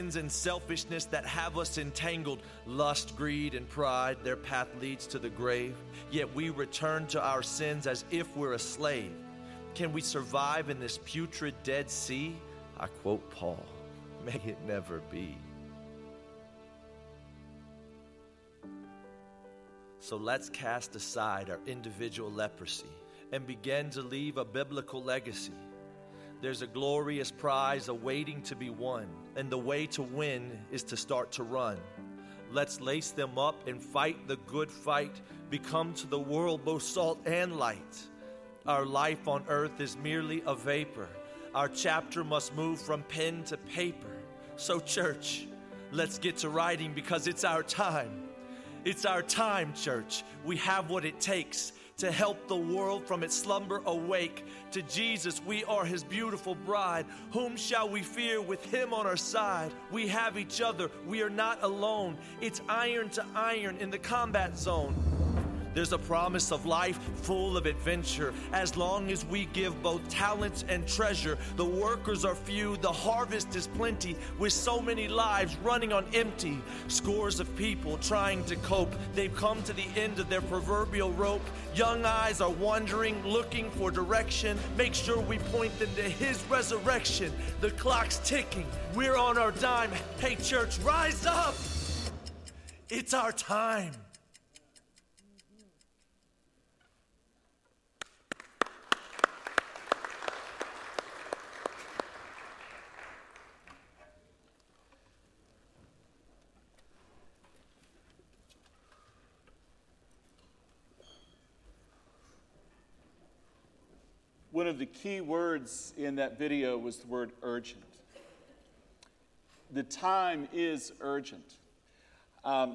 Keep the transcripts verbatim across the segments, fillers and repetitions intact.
And selfishness that have us entangled, lust, greed, and pride, their path leads to the grave. Yet we return to our sins as if we're a slave. Can we survive in this putrid Dead Sea? I quote Paul, may it never be. So let's cast aside our individual leprosy and begin to leave a biblical legacy. There's a glorious prize awaiting to be won, and the way to win is to start to run. Let's lace them up and fight the good fight, become to the world both salt and light. Our life on earth is merely a vapor. Our chapter must move from pen to paper. So church, let's get to writing because it's our time. It's our time, church. We have what it takes to help the world from its slumber awake. To Jesus, we are his beautiful bride. Whom shall we fear with him on our side? We have each other. We are not alone. It's iron to iron in the combat zone. There's a promise of life full of adventure as long as we give both talents and treasure. The workers are few, the harvest is plenty, with so many lives running on empty. Scores of people trying to cope, they've come to the end of their proverbial rope. Young eyes are wandering, looking for direction. Make sure we point them to his resurrection. The clock's ticking, we're on our dime. Hey church, rise up! It's our time. One of the key words in that video was the word urgent. The time is urgent. Um,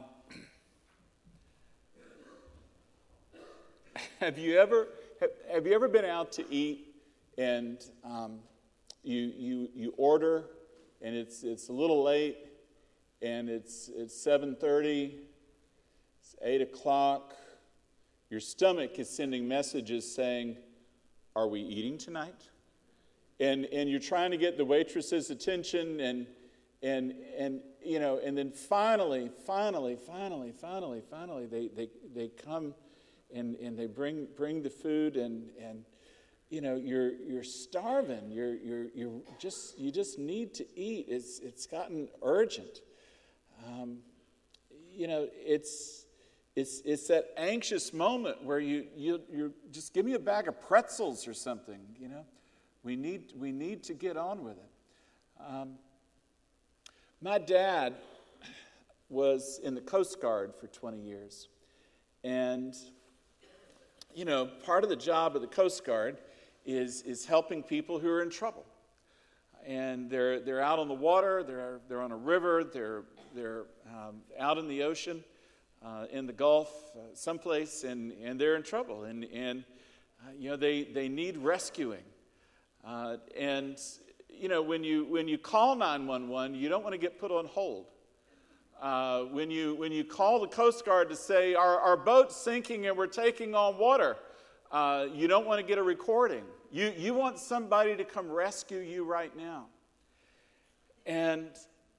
have you ever have, have you ever been out to eat and um, you you you order and it's it's a little late and it's it's seven thirty, it's eight o'clock. Your stomach is sending messages saying, are we eating tonight? And and you're trying to get the waitress's attention and and and you know, and then finally, finally, finally, finally, finally they they, they come and, and they bring bring the food and and you know, you're you're starving. You're you're you're just you just need to eat. It's it's gotten urgent. Um, you know, it's It's it's that anxious moment where you you you just give me a bag of pretzels or something. You know, we need we need to get on with it. Um, my dad was in the Coast Guard for twenty years, and you know, part of the job of the Coast Guard is is helping people who are in trouble, and they're they're out on the water, they're they're on a river, they're they're um, out in the ocean. Uh, in the Gulf, uh, someplace, and, and they're in trouble, and and uh, you know they, they need rescuing, uh, and you know when you when you call nine one one, you don't want to get put on hold. Uh, when you when you call the Coast Guard to say our our boat's sinking and we're taking on water, uh, you don't want to get a recording. You you want somebody to come rescue you right now, and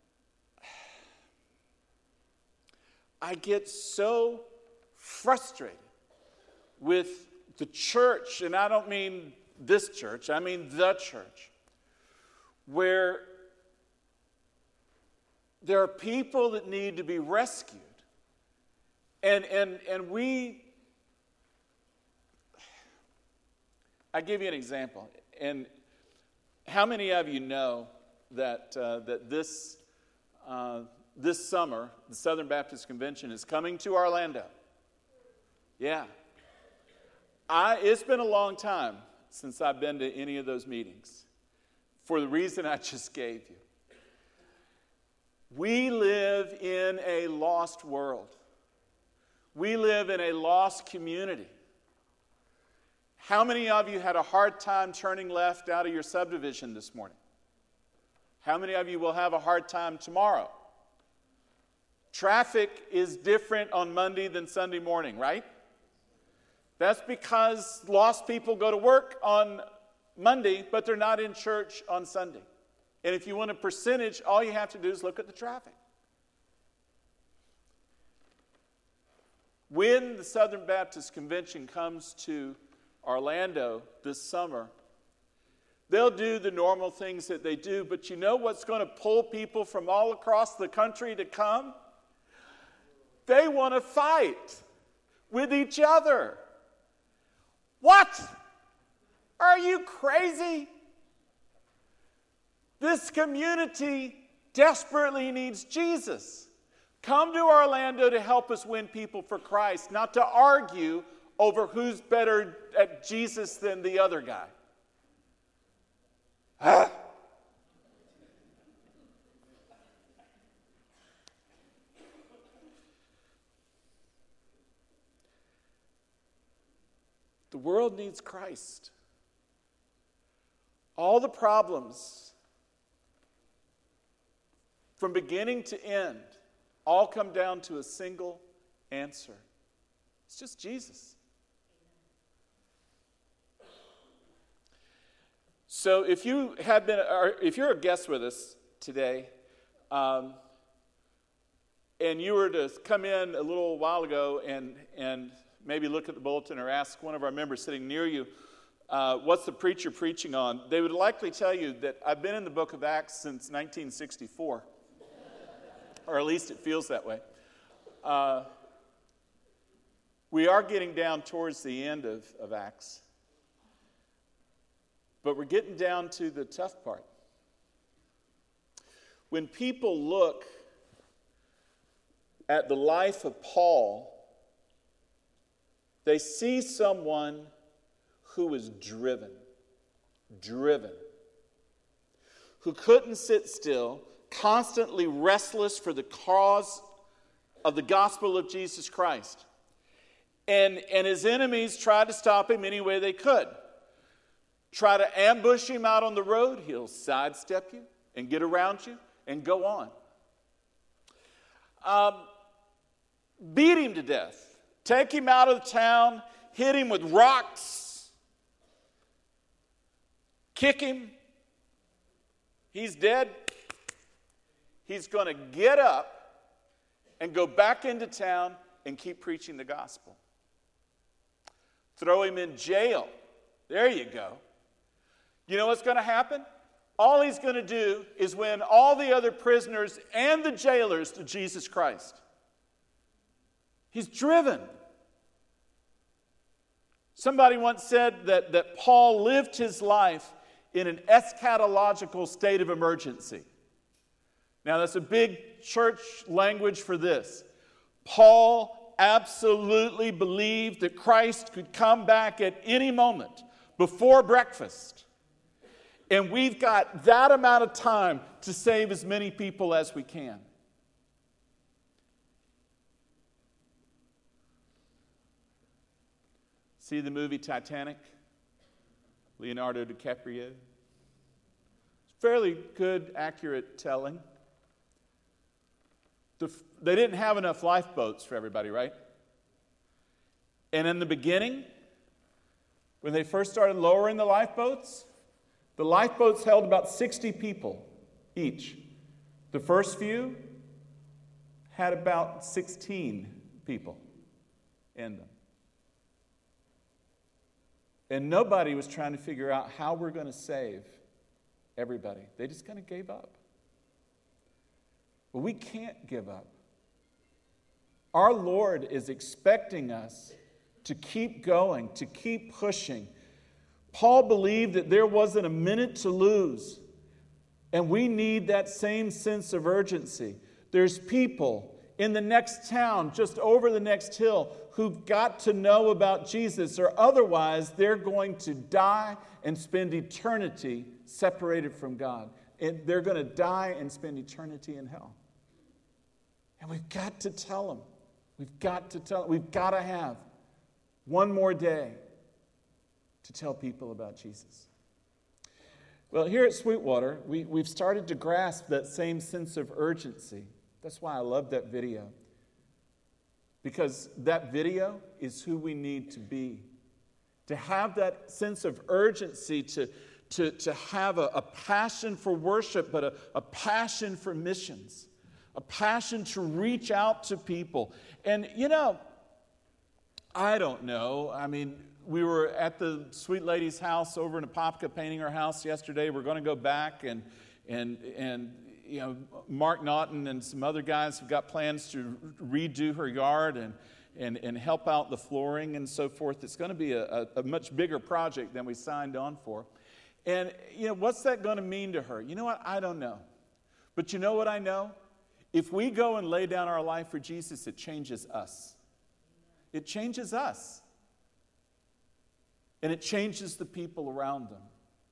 I get so frustrated with the church, and I don't mean this church, I mean the church, where there are people that need to be rescued. And and and we, I give you an example. And how many of you know that uh, that this uh, This summer, the Southern Baptist Convention is coming to Orlando? Yeah. I, it's been a long time since I've been to any of those meetings for the reason I just gave you. We live in a lost world. We live in a lost community. How many of you had a hard time turning left out of your subdivision this morning? How many of you will have a hard time tomorrow? Traffic is different on Monday than Sunday morning, right? That's because lost people go to work on Monday, but they're not in church on Sunday. And if you want a percentage, all you have to do is look at the traffic. When the Southern Baptist Convention comes to Orlando this summer, they'll do the normal things that they do, but you know what's going to pull people from all across the country to come? They want to fight with each other. What? Are you crazy? This community desperately needs Jesus. Come to Orlando to help us win people for Christ, not to argue over who's better at Jesus than the other guy. Ah. The world needs Christ. All the problems, from beginning to end, all come down to a single answer. It's just Jesus. So if you have been, or if you're a guest with us today, um, and you were to come in a little while ago and, and maybe look at the bulletin or ask one of our members sitting near you, uh, what's the preacher preaching on? They would likely tell you that I've been in the book of Acts since nineteen sixty-four. Or at least it feels that way. Uh, we are getting down towards the end of, of Acts. But we're getting down to the tough part. When people look at the life of Paul, they see someone who was driven, driven, who couldn't sit still, constantly restless for the cause of the gospel of Jesus Christ. And, and his enemies tried to stop him any way they could. Try to ambush him out on the road, he'll sidestep you and get around you and go on. Um, beat him to death. Take him out of the town, hit him with rocks, kick him. He's dead. He's going to get up and go back into town and keep preaching the gospel. Throw him in jail. There you go. You know what's going to happen? All he's going to do is win all the other prisoners and the jailers to Jesus Christ. He's driven. Somebody once said that, that Paul lived his life in an eschatological state of emergency. Now, that's a big church language for this. Paul absolutely believed that Christ could come back at any moment before breakfast. And we've got that amount of time to save as many people as we can. See the movie Titanic? Leonardo DiCaprio. Fairly good, accurate telling. The, they didn't have enough lifeboats for everybody, right? And in the beginning, when they first started lowering the lifeboats, the lifeboats held about sixty people each. The first few had about sixteen people in them. And nobody was trying to figure out how we're going to save everybody. They just kind of gave up. But we can't give up. Our Lord is expecting us to keep going, to keep pushing. Paul believed that there wasn't a minute to lose. And we need that same sense of urgency. There's people in the next town, just over the next hill, who've got to know about Jesus, or otherwise they're going to die and spend eternity separated from God. And they're going to die and spend eternity in hell. And we've got to tell them. We've got to tell them. We've got to have one more day to tell people about Jesus. Well, here at Sweetwater, we, we've started to grasp that same sense of urgency. That's why I love that video. Because that video is who we need to be. To have that sense of urgency, to, to, to have a, a passion for worship, but a, a passion for missions, a passion to reach out to people. And, you know, I don't know. I mean, we were at the sweet lady's house over in Apopka painting her house yesterday. We're going to go back and, and, and you know, Mark Naughton and some other guys have got plans to redo her yard and, and, and help out the flooring and so forth. It's going to be a, a, a much bigger project than we signed on for. And, you know, what's that going to mean to her? You know what? I don't know. But you know what I know? If we go and lay down our life for Jesus, it changes us. It changes us. And it changes the people around them.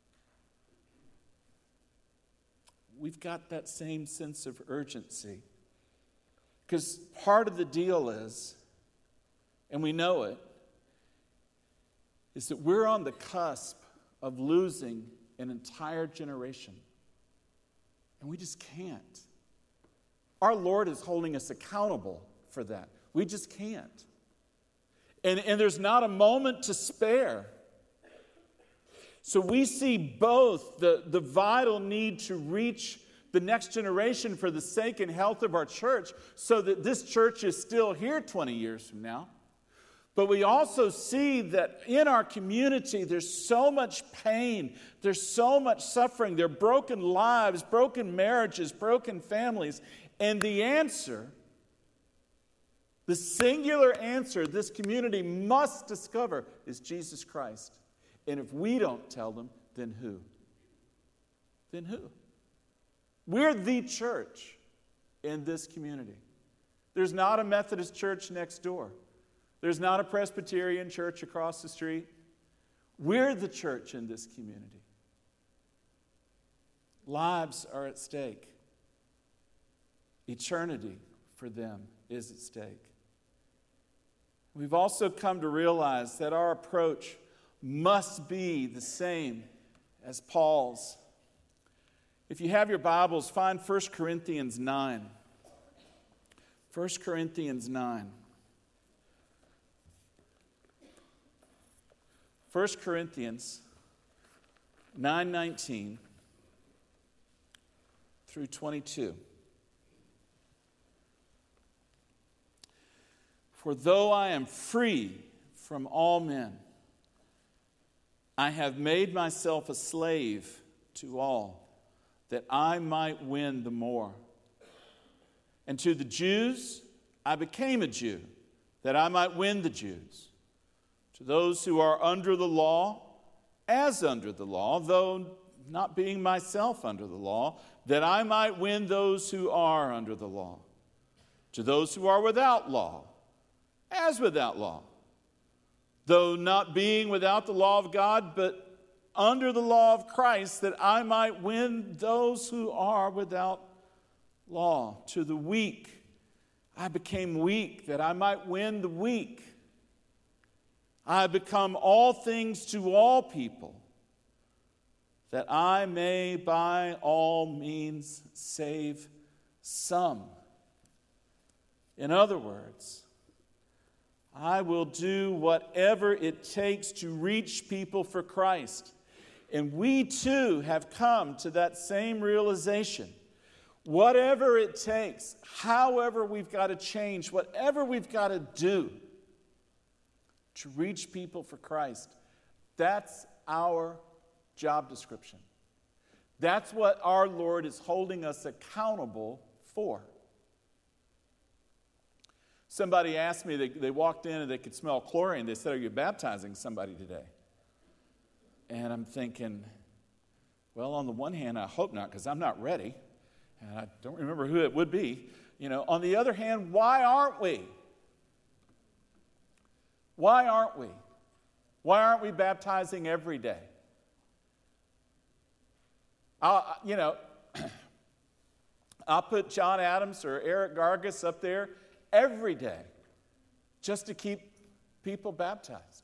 We've got that same sense of urgency. Because part of the deal is, and we know it, is that we're on the cusp of losing an entire generation. And we just can't. Our Lord is holding us accountable for that. We just can't. And, and there's not a moment to spare. So we see both the, the vital need to reach the next generation for the sake and health of our church so that this church is still here twenty years from now. But we also see that in our community there's so much pain, there's so much suffering, there are broken lives, broken marriages, broken families. And the answer, the singular answer this community must discover is Jesus Christ. And if we don't tell them, then who? Then who? We're the church in this community. There's not a Methodist church next door. There's not a Presbyterian church across the street. We're the church in this community. Lives are at stake. Eternity for them is at stake. We've also come to realize that our approach must be the same as Paul's. If you have your Bibles, find First Corinthians nine. First Corinthians nine. First Corinthians nine nineteen through twenty-two. For though I am free from all men, I have made myself a slave to all, that I might win the more. And to the Jews, I became a Jew, that I might win the Jews. To those who are under the law, as under the law, though not being myself under the law, that I might win those who are under the law. To those who are without law, as without law, though not being without the law of God, but under the law of Christ, that I might win those who are without law. To the weak, I became weak, that I might win the weak. I have become all things to all people, that I may by all means save some. In other words, I will do whatever it takes to reach people for Christ. And we too have come to that same realization. Whatever it takes, however we've got to change, whatever we've got to do to reach people for Christ, that's our job description. That's what our Lord is holding us accountable for. Somebody asked me, they, they walked in and they could smell chlorine. They said, "Are you baptizing somebody today?" And I'm thinking, well, on the one hand, I hope not, because I'm not ready. And I don't remember who it would be. You know, on the other hand, why aren't we? Why aren't we? Why aren't we baptizing every day? I'll, you know, I'll put John Adams or Eric Gargas up there every day just to keep people baptized.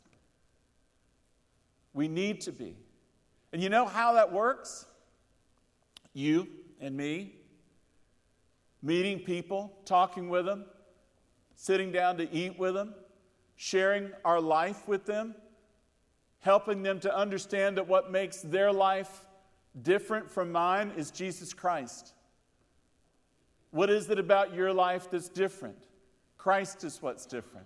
We need to be. And you know how that works? You and me, meeting people, talking with them, sitting down to eat with them, sharing our life with them. helping them to understand that what makes their life different from mine is Jesus Christ. What is it about your life that's different? Christ is what's different.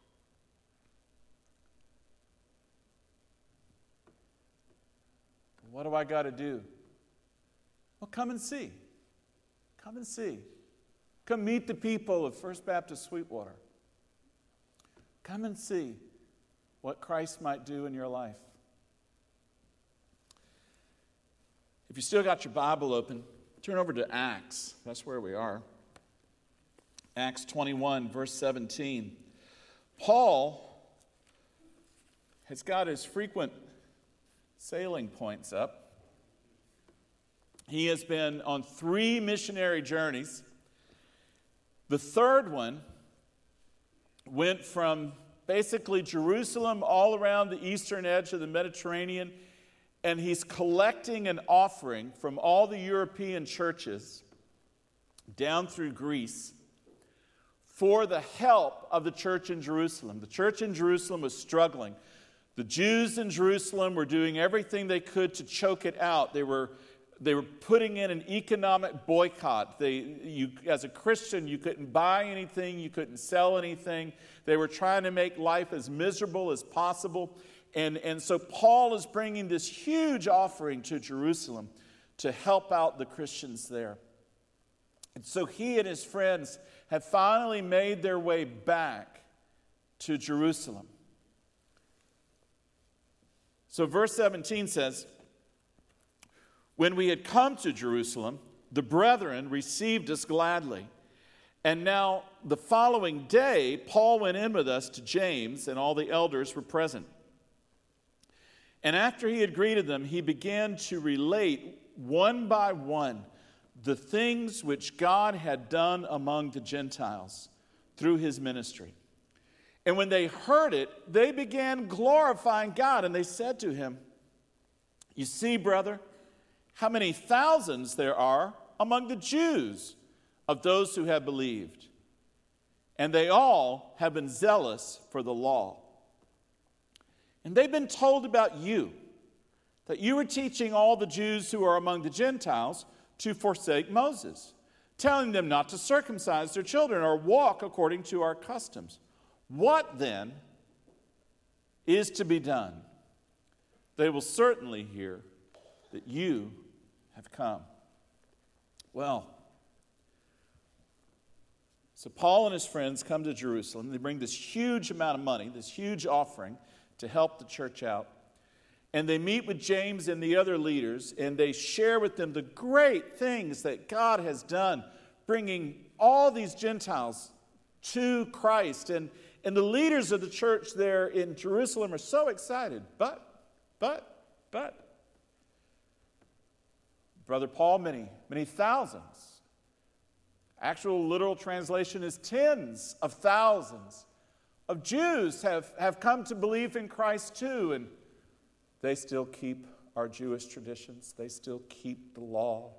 What do I got to do? Well, come and see. Come and see. Come meet the people of First Baptist Sweetwater. Come and see what Christ might do in your life. If you still got your Bible open, turn over to Acts. That's where we are. Acts twenty-one, verse seventeen. Paul has got his frequent sailing points up. He has been on three missionary journeys. The third one went from basically Jerusalem all around the eastern edge of the Mediterranean, and he's collecting an offering from all the European churches down through Greece for the help of the church in Jerusalem. The church in Jerusalem was struggling. The Jews in Jerusalem were doing everything they could to choke it out. They were They were putting in an economic boycott. They, you, as a Christian, you couldn't buy anything. You couldn't sell anything. They were trying to make life as miserable as possible. And, and so Paul is bringing this huge offering to Jerusalem to help out the Christians there. And so he and his friends have finally made their way back to Jerusalem. So verse seventeen says, "When we had come to Jerusalem, the brethren received us gladly. And now the following day, Paul went in with us to James, and all the elders were present. And after he had greeted them, he began to relate one by one the things which God had done among the Gentiles through his ministry. And when they heard it, they began glorifying God, and they said to him, 'You see, brother, how many thousands there are among the Jews of those who have believed. And they all have been zealous for the law. And they've been told about you, that you are teaching all the Jews who are among the Gentiles to forsake Moses, telling them not to circumcise their children or walk according to our customs. What then is to be done? They will certainly hear that you have come.'" Well, so Paul and his friends come to Jerusalem. They bring this huge amount of money, this huge offering to help the church out. And they meet with James and the other leaders, and they share with them the great things that God has done, bringing all these Gentiles to Christ. And, and the leaders of the church there in Jerusalem are so excited. But, but, but, Brother Paul, many, many thousands. Actual literal translation is tens of thousands of Jews have, have come to believe in Christ too, and they still keep our Jewish traditions. They still keep the law.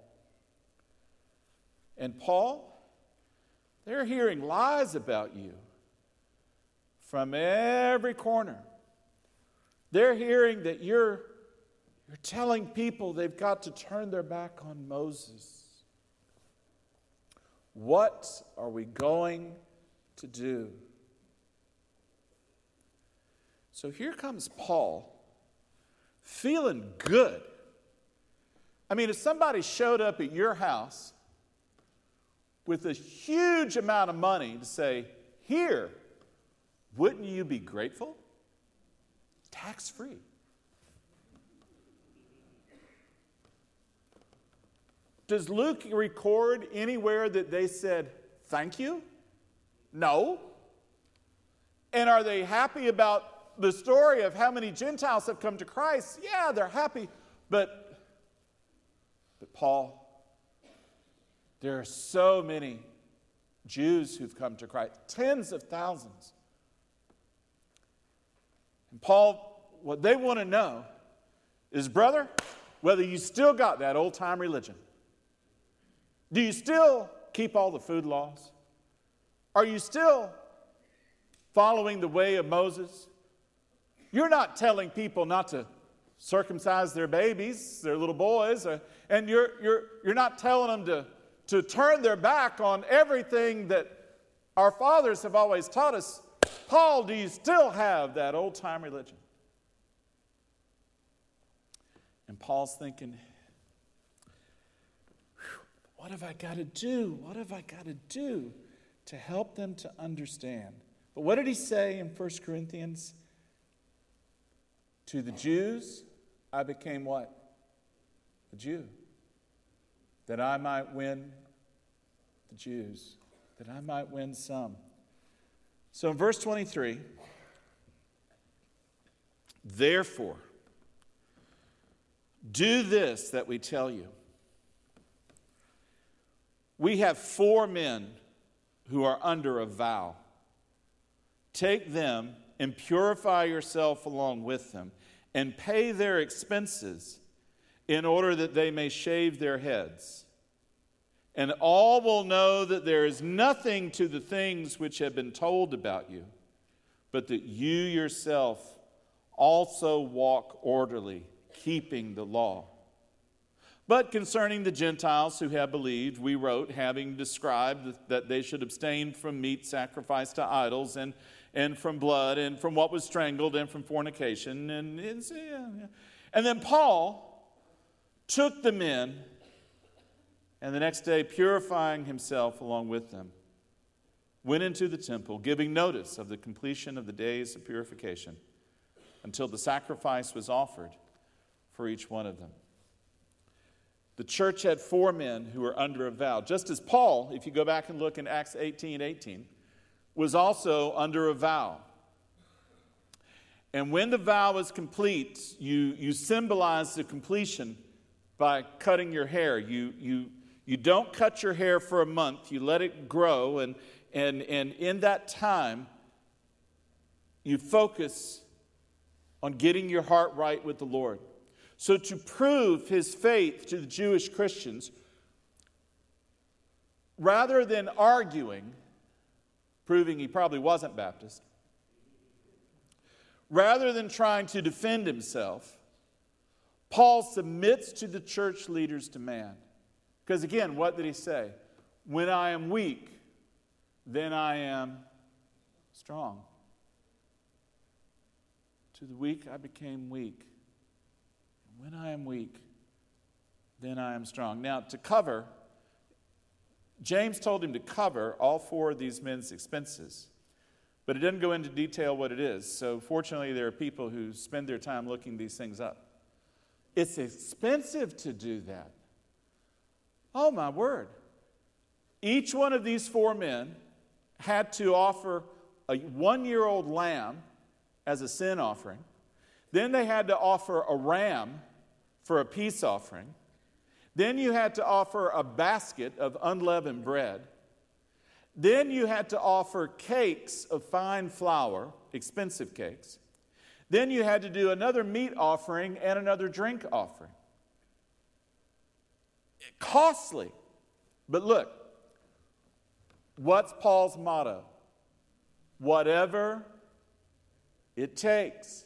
And Paul, they're hearing lies about you from every corner. They're hearing that you're, you're telling people they've got to turn their back on Moses. What are we going to do? So here comes Paul, feeling good. I mean, if somebody showed up at your house with a huge amount of money to say, "Here, wouldn't you be grateful?" Tax-free. Does Luke record anywhere that they said, "Thank you"? No. And are they happy about the story of how many Gentiles have come to Christ? Yeah, they're happy. But, but Paul, there are so many Jews who've come to Christ, tens of thousands. And Paul, what they want to know is, brother, whether you still got that old-time religion. Do you still keep all the food laws? Are you still following the way of Moses? You're not telling people not to circumcise their babies, their little boys, uh, and you're, you're, you're not telling them to, to turn their back on everything that our fathers have always taught us. Paul, do you still have that old-time religion? And Paul's thinking, what have I got to do? What have I got to do to help them to understand? But what did he say in First Corinthians? To the Jews, I became what? A Jew. That I might win the Jews. That I might win some. So in verse twenty-three, therefore, do this that we tell you. We have four men who are under a vow. Take them and purify yourself along with them, and pay their expenses in order that they may shave their heads. And all will know that there is nothing to the things which have been told about you, but that you yourself also walk orderly, keeping the law. But concerning the Gentiles who have believed, we wrote, having described that they should abstain from meat sacrificed to idols, and, and from blood, and from what was strangled, and from fornication. And, and, yeah, yeah. and then Paul took the men, and the next day, purifying himself along with them, went into the temple, giving notice of the completion of the days of purification, until the sacrifice was offered for each one of them. The church had four men who were under a vow. Just as Paul, if you go back and look in Acts eighteen eighteen, was also under a vow. And when the vow was complete, you, you symbolize the completion by cutting your hair. You, you, you don't cut your hair for a month. You let it grow. And, and, and in that time, you focus on getting your heart right with the Lord. So to prove his faith to the Jewish Christians, rather than arguing, proving he probably wasn't Baptist, rather than trying to defend himself, Paul submits to the church leader's demand. Because again, what did he say? When I am weak, then I am strong. To the weak I became weak. When I am weak, then I am strong. Now, to cover, James told him to cover all four of these men's expenses, but it doesn't go into detail what it is. So fortunately, there are people who spend their time looking these things up. It's expensive to do that. Oh, my word. Each one of these four men had to offer a one-year-old lamb as a sin offering. Then they had to offer a ram for a peace offering. Then you had to offer a basket of unleavened bread. Then you had to offer cakes of fine flour, expensive cakes. Then you had to do another meat offering and another drink offering. Costly. But look, what's Paul's motto? Whatever it takes.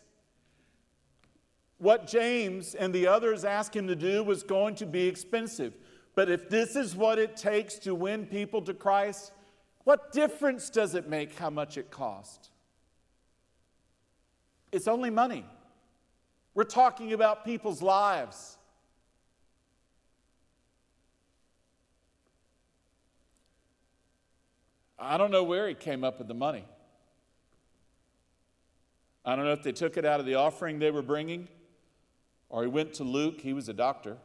What James and the others asked him to do was going to be expensive. But if this is what it takes to win people to Christ, what difference does it make how much it costs? It's only money. We're talking about people's lives. I don't know where he came up with the money. I don't know if they took it out of the offering they were bringing, or he went to Luke. He was a doctor.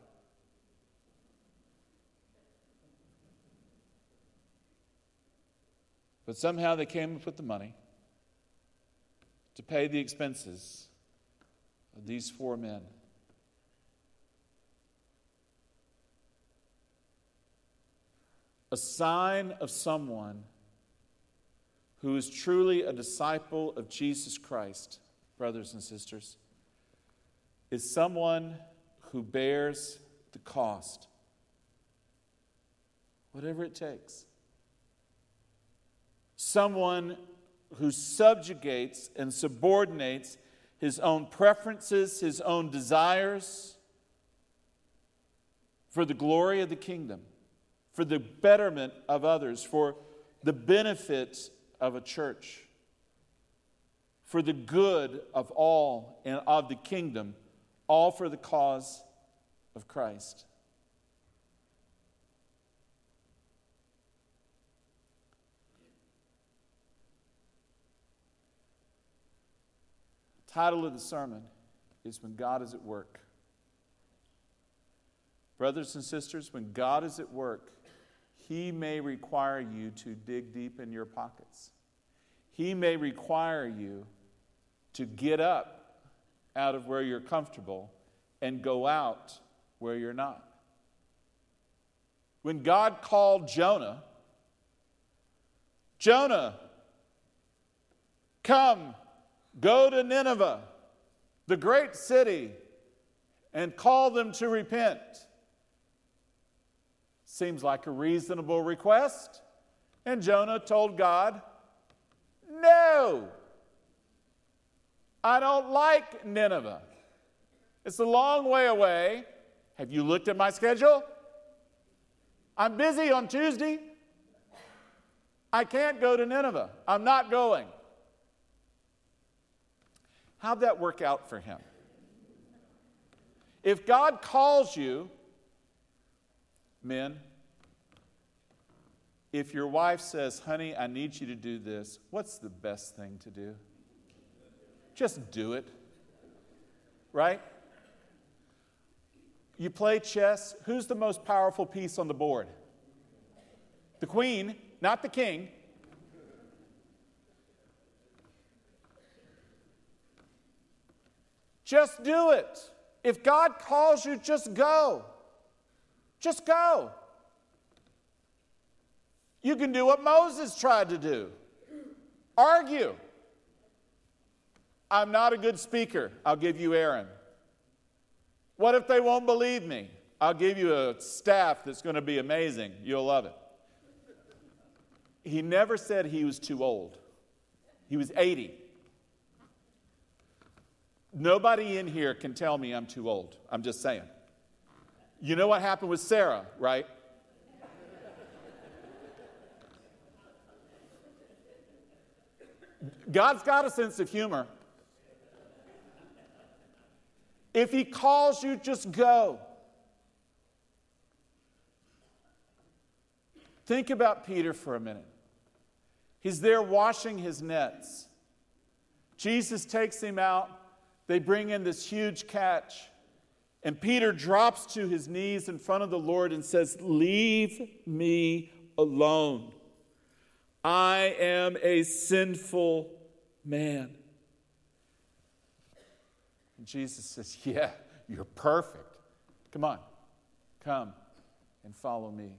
But somehow they came up with the money to pay the expenses of these four men. A sign of someone who is truly a disciple of Jesus Christ, brothers and sisters, is someone who bears the cost, whatever it takes. Someone who subjugates and subordinates his own preferences, his own desires, for the glory of the kingdom, for the betterment of others, for the benefit of a church, for the good of all and of the kingdom, all for the cause of Christ. The title of the sermon is When God is at Work. Brothers and sisters, when God is at work, He may require you to dig deep in your pockets. He may require you to get up out of where you're comfortable and go out where you're not. When God called Jonah, Jonah, come, go to Nineveh, the great city, and call them to repent. Seems like a reasonable request. And Jonah told God, no, I don't like Nineveh. It's a long way away. Have you looked at my schedule? I'm busy on Tuesday. I can't go to Nineveh. I'm not going. How'd that work out for him? If God calls you, men, if your wife says, honey, I need you to do this, what's the best thing to do? Just do it. Right? You play chess. Who's the most powerful piece on the board? The queen, not the king. Just do it. If God calls you, just go. Just go. You can do what Moses tried to do. Argue. I'm not a good speaker. I'll give you Aaron. What if they won't believe me? I'll give you a staff that's going to be amazing. You'll love it. He never said he was too old. He was eighty. Nobody in here can tell me I'm too old. I'm just saying. You know what happened with Sarah, right? God's got a sense of humor. If He calls you, just go. Think about Peter for a minute. He's there washing his nets. Jesus takes him out. They bring in this huge catch. And Peter drops to his knees in front of the Lord and says, leave me alone. I am a sinful man. And Jesus says, yeah, you're perfect. Come on, come and follow me.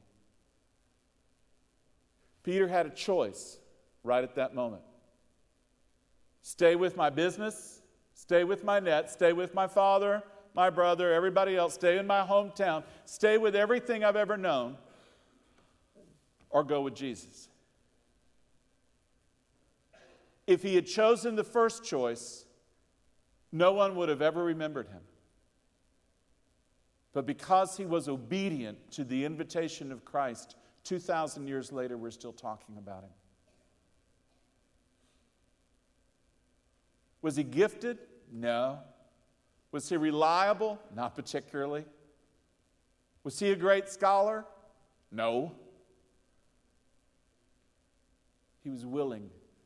Peter had a choice right at that moment. Stay with my business, stay with my net, stay with my father, my brother, everybody else, stay in my hometown, stay with everything I've ever known, or go with Jesus. If he had chosen the first choice, no one would have ever remembered him. But because he was obedient to the invitation of Christ, two thousand years later, we're still talking about him. Was he gifted? No. Was he reliable? Not particularly. Was he a great scholar? No. He was willing.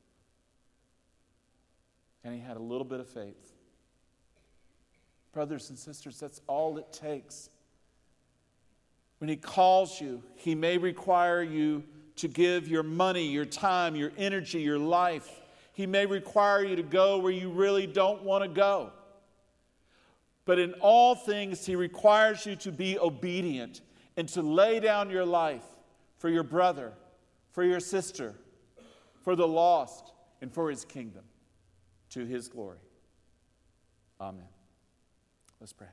And he had a little bit of faith. Brothers and sisters, that's all it takes. When he calls you, he may require you to give your money, your time, your energy, your life. He may require you to go where you really don't want to go. But in all things, he requires you to be obedient and to lay down your life for your brother, for your sister, for the lost, and for his kingdom, to his glory. Amen. Let's pray.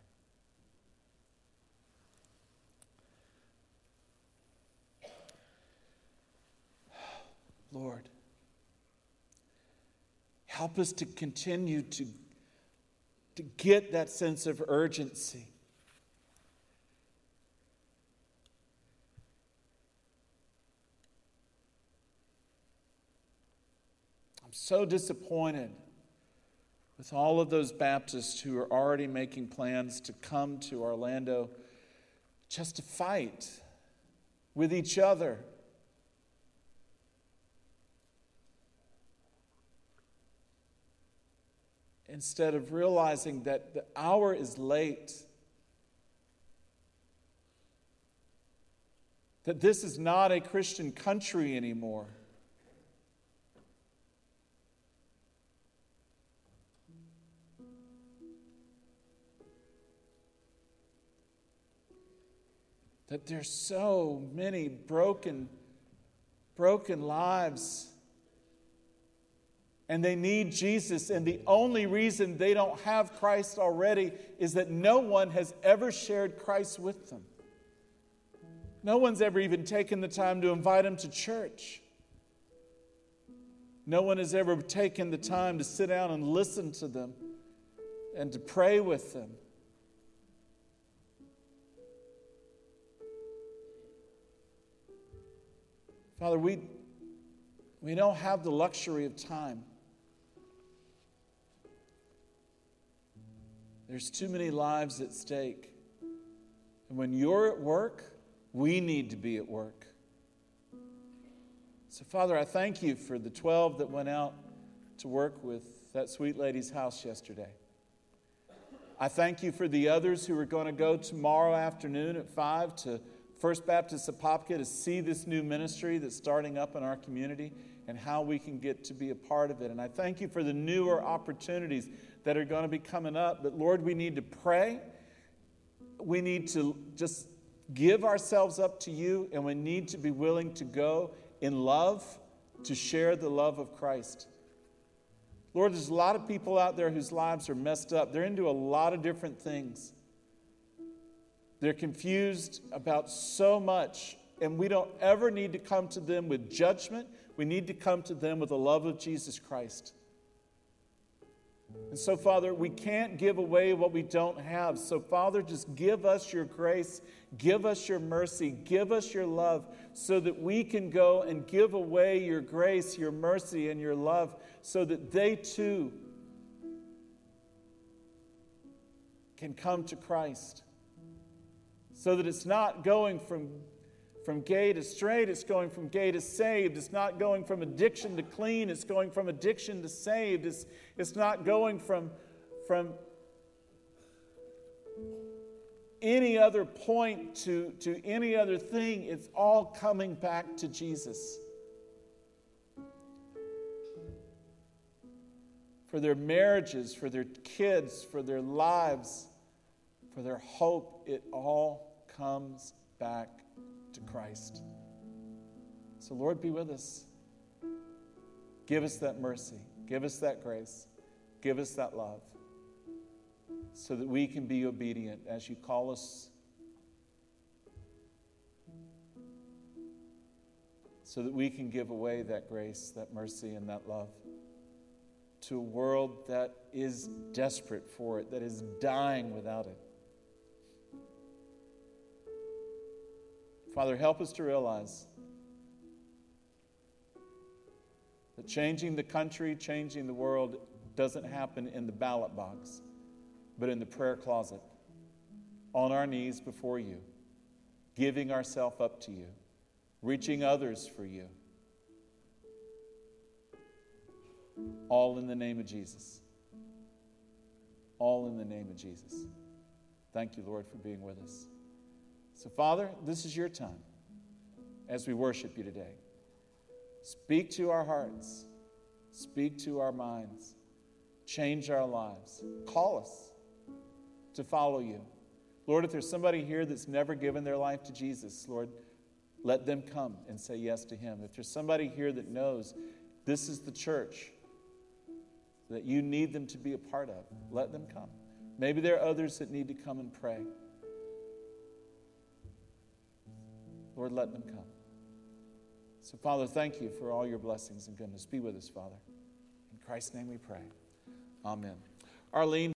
Lord, help us to continue to to get that sense of urgency. I'm so disappointed with all of those Baptists who are already making plans to come to Orlando just to fight with each other. Instead of realizing that the hour is late, that this is not a Christian country anymore. That there's so many broken, broken lives. And they need Jesus, and the only reason they don't have Christ already is that no one has ever shared Christ with them. No one's ever even taken the time to invite them to church. No one has ever taken the time to sit down and listen to them and to pray with them. Father, we, we don't have the luxury of time. There's too many lives at stake. And when you're at work, we need to be at work. So, Father, I thank you for the twelve that went out to work with that sweet lady's house yesterday. I thank you for the others who are going to go tomorrow afternoon at five to First Baptist Apopka to see this new ministry that's starting up in our community and how we can get to be a part of it. And I thank you for the newer opportunities that are going to be coming up. But Lord, we need to pray. We need to just give ourselves up to you, and we need to be willing to go in love to share the love of Christ. Lord, there's a lot of people out there whose lives are messed up. They're into a lot of different things. They're confused about so much, and we don't ever need to come to them with judgment. We need to come to them with the love of Jesus Christ. And so, Father, we can't give away what we don't have. So, Father, just give us your grace, give us your mercy, give us your love so that we can go and give away your grace, your mercy, and your love so that they too can come to Christ. So that it's not going from, from gay to straight, it's going from gay to saved. It's not going from addiction to clean, it's going from addiction to saved. It's, it's not going from, from any other point to, to any other thing. It's all coming back to Jesus. For their marriages, for their kids, for their lives, for their hope, it all comes back to Christ. So, Lord, be with us. Give us that mercy. Give us that grace. Give us that love so that we can be obedient as you call us, so that we can give away that grace, that mercy, and that love to a world that is desperate for it, that is dying without it. Father, help us to realize that changing the country, changing the world doesn't happen in the ballot box, but in the prayer closet, on our knees before you, giving ourselves up to you, reaching others for you. All in the name of Jesus. All in the name of Jesus. Thank you, Lord, for being with us. So, Father, this is your time as we worship you today. Speak to our hearts. Speak to our minds. Change our lives. Call us to follow you. Lord, if there's somebody here that's never given their life to Jesus, Lord, let them come and say yes to him. If there's somebody here that knows this is the church that you need them to be a part of, let them come. Maybe there are others that need to come and pray. Lord, let them come. So, Father, thank you for all your blessings and goodness. Be with us, Father. In Christ's name we pray. Amen. Arlene.